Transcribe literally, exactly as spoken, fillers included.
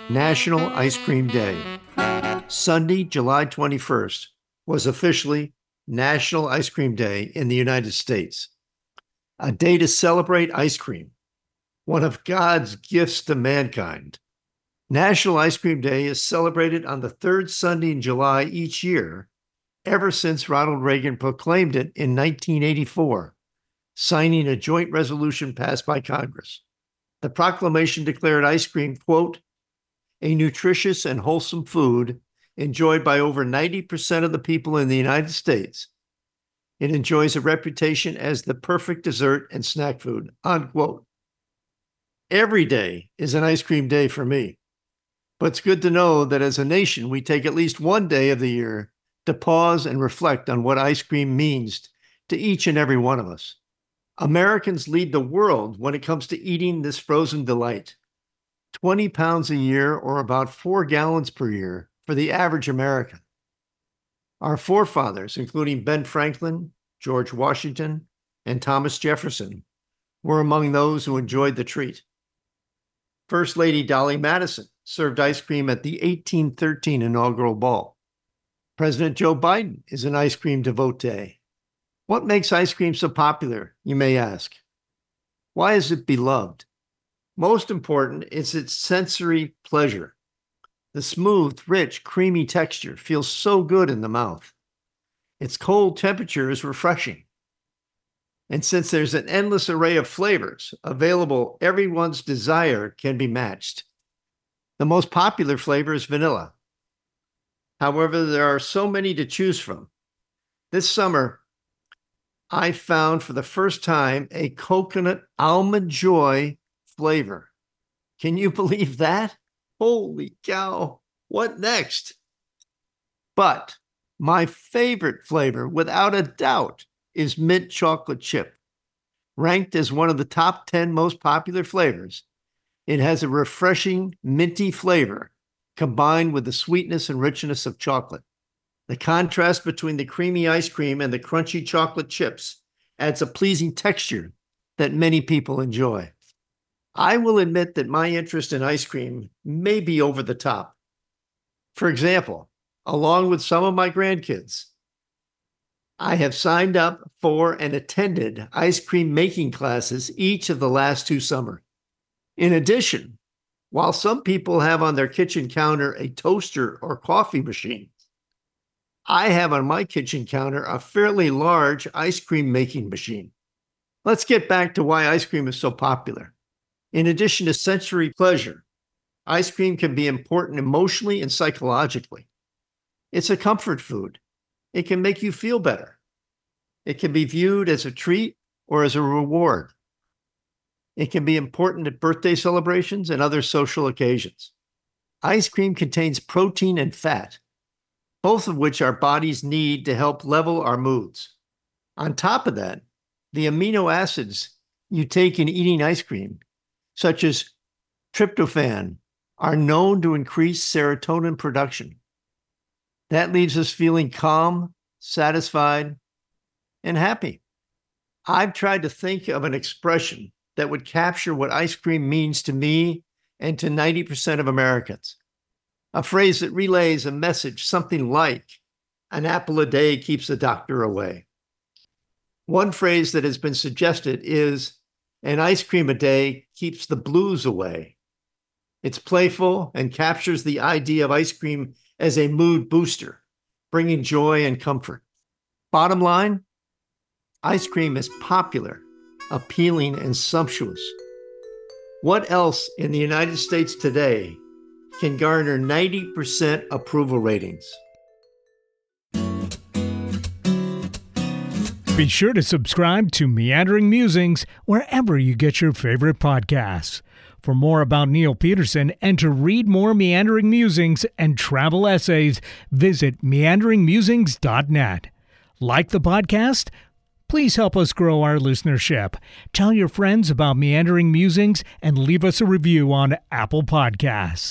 National Ice Cream Day. Sunday, July twenty-first, was officially National Ice Cream Day in the United States. A day to celebrate ice cream, one of God's gifts to mankind. National Ice Cream Day is celebrated on the third Sunday in July each year, ever since Ronald Reagan proclaimed it in nineteen eighty-four, signing a joint resolution passed by Congress. The proclamation declared ice cream, quote, a nutritious and wholesome food enjoyed by over ninety percent of the people in the United States. It enjoys a reputation as the perfect dessert and snack food, unquote. Every day is an ice cream day for me, but it's good to know that as a nation, we take at least one day of the year to pause and reflect on what ice cream means to each and every one of us. Americans lead the world when it comes to eating this frozen delight. twenty pounds a year, or about four gallons per year, for the average American. Our forefathers, including Ben Franklin, George Washington, and Thomas Jefferson, were among those who enjoyed the treat. First Lady Dolly Madison served ice cream at the eighteen thirteen inaugural ball. President Joe Biden is an ice cream devotee. What makes ice cream so popular, you may ask? Why is it beloved? Most important is its sensory pleasure. The smooth, rich, creamy texture feels so good in the mouth. Its cold temperature is refreshing. And since there's an endless array of flavors available, everyone's desire can be matched. The most popular flavor is vanilla. However, there are so many to choose from. This summer, I found for the first time a coconut almond joy flavor. Can you believe that? Holy cow, what next? But my favorite flavor, without a doubt, is mint chocolate chip. Ranked as one of the top ten most popular flavors, it has a refreshing, minty flavor combined with the sweetness and richness of chocolate. The contrast between the creamy ice cream and the crunchy chocolate chips adds a pleasing texture that many people enjoy. I will admit that my interest in ice cream may be over the top. For example, along with some of my grandkids, I have signed up for and attended ice cream making classes each of the last two summers. In addition, while some people have on their kitchen counter a toaster or coffee machine, I have on my kitchen counter a fairly large ice cream making machine. Let's get back to why ice cream is so popular. In addition to sensory pleasure, ice cream can be important emotionally and psychologically. It's a comfort food. It can make you feel better. It can be viewed as a treat or as a reward. It can be important at birthday celebrations and other social occasions. Ice cream contains protein and fat, both of which our bodies need to help level our moods. On top of that, the amino acids you take in eating ice cream, such as tryptophan, are known to increase serotonin production. That leaves us feeling calm, satisfied, and happy. I've tried to think of an expression that would capture what ice cream means to me and to ninety percent of Americans. A phrase that relays a message, something like, an apple a day keeps the doctor away. One phrase that has been suggested is, an ice cream a day keeps the blues away. It's playful and captures the idea of ice cream as a mood booster, bringing joy and comfort. Bottom line, ice cream is popular, appealing, and sumptuous. What else in the United States today can garner ninety percent approval ratings? Be sure to subscribe to Meandering Musings wherever you get your favorite podcasts. For more about Neil Peterson and to read more Meandering Musings and travel essays, visit meandering musings dot net. Like the podcast? Please help us grow our listenership. Tell your friends about Meandering Musings and leave us a review on Apple Podcasts.